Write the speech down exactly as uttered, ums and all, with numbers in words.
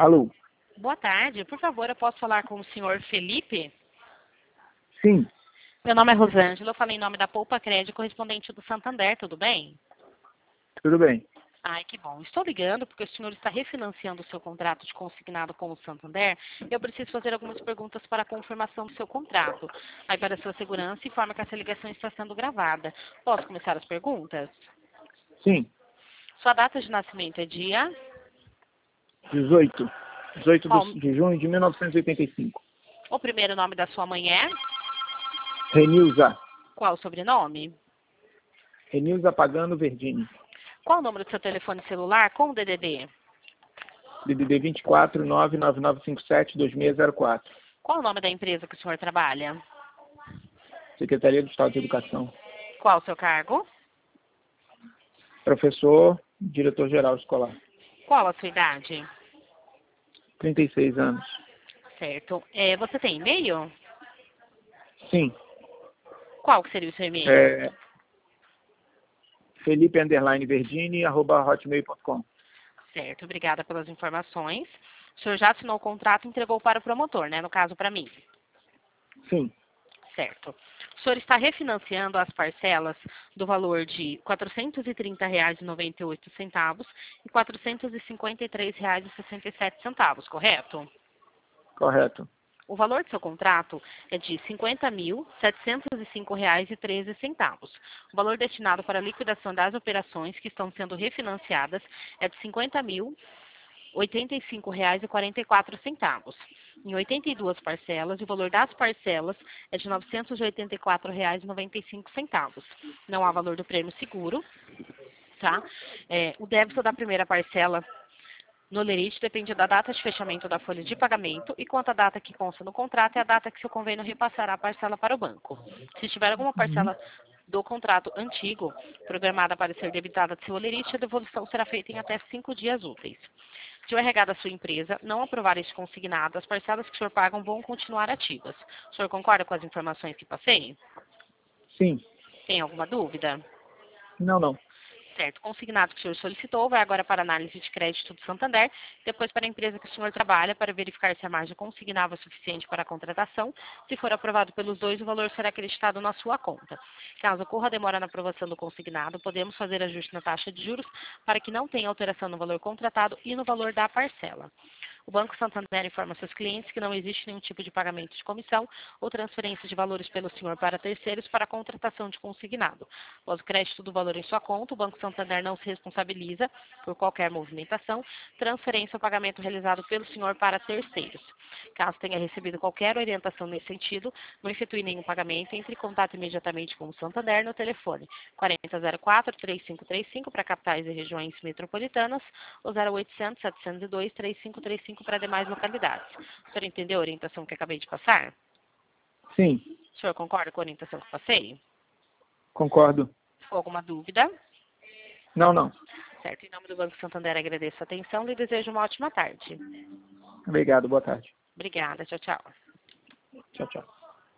Alô? Boa tarde. Por favor, eu posso falar com o senhor Felipe? Sim, Meu nome é Rosângela, eu falei em nome da Poupa Crédito, correspondente do Santander, tudo bem? tudo bem. Ai, que bom. Estou ligando porque o senhor está refinanciando o seu contrato de consignado com o Santander. Eu preciso fazer algumas perguntas para a confirmação do seu contrato. Aí, para a sua segurança, informa que essa ligação está sendo gravada. Posso começar as perguntas? Sim, Sua data de nascimento é dia? dezoito. dezoito Qual de de junho de mil novecentos e oitenta e cinco. o primeiro nome da sua mãe é? Renilza. Qual o sobrenome? Renilza Pagano Verdini. Qual o número do seu telefone celular com o D D D? D D D vinte e quatro, nove nove nove cinco sete, dois seis zero quatro. Qual o nome da empresa que o senhor trabalha? Secretaria do Estado de Educação. Qual o seu cargo? Professor, diretor-geral escolar. Qual a sua idade? trinta e seis anos. Certo. É, você tem e-mail? Sim. Qual que seria o seu e-mail? É, Felipe Underline Verdini, arroba hotmail ponto com. Certo, obrigada pelas informações. O senhor já assinou o contrato e entregou para o promotor, né? No caso, para mim. Sim, Certo. O senhor está refinanciando as parcelas do valor de quatrocentos e trinta reais e noventa e oito centavos e quatrocentos e cinquenta e três reais e sessenta e sete centavos, correto? correto. O valor do seu contrato é de cinquenta mil, setecentos e cinco reais e treze centavos. O valor destinado para a liquidação das operações que estão sendo refinanciadas é de cinquenta mil, oitenta e cinco reais e quarenta e quatro centavos. Em oitenta e duas parcelas, e o valor das parcelas é de novecentos e oitenta e quatro reais e noventa e cinco centavos. Não há valor do prêmio seguro, tá? É, o débito da primeira parcela no lerite depende da data de fechamento da folha de pagamento e quanto a data que consta no contrato é a data que seu convênio repassará a parcela para o banco. Se tiver alguma parcela do contrato antigo programada para ser debitada de seu lerite, a devolução será feita em até cinco dias úteis. Se o R H da sua empresa não aprovar este consignado, as parcelas que o senhor pagam vão continuar ativas. O senhor concorda com as informações que passei? Sim. Tem alguma dúvida? Não, não. Certo. O consignado que o senhor solicitou vai agora para a análise de crédito do Santander, depois para a empresa que o senhor trabalha, para verificar se a margem consignável é suficiente para a contratação. Se for aprovado pelos dois, o valor será acreditado na sua conta. Caso ocorra demora na aprovação do consignado, podemos fazer ajuste na taxa de juros para que não tenha alteração no valor contratado e no valor da parcela. O Banco Santander informa seus clientes que não existe nenhum tipo de pagamento de comissão ou transferência de valores pelo senhor para terceiros para a contratação de consignado. Após o crédito do valor em sua conta, o Banco Santander não se responsabiliza por qualquer movimentação, transferência ou pagamento realizado pelo senhor para terceiros. Caso tenha recebido qualquer orientação nesse sentido, não efetue nenhum pagamento, entre em contato imediatamente com o Santander no telefone quarenta zero quatro, três cinco três cinco para capitais e regiões metropolitanas ou zero oitocentos, setecentos e dois, três cinco três cinco para demais localidades. O senhor entendeu a orientação que acabei de passar? Sim, O senhor concorda com a orientação que passei? concordo. Ficou alguma dúvida? Não, não. Certo. Em nome do Banco Santander, agradeço a atenção e desejo uma ótima tarde. Obrigado, boa tarde. Obrigada. Tchau, tchau. Tchau, tchau.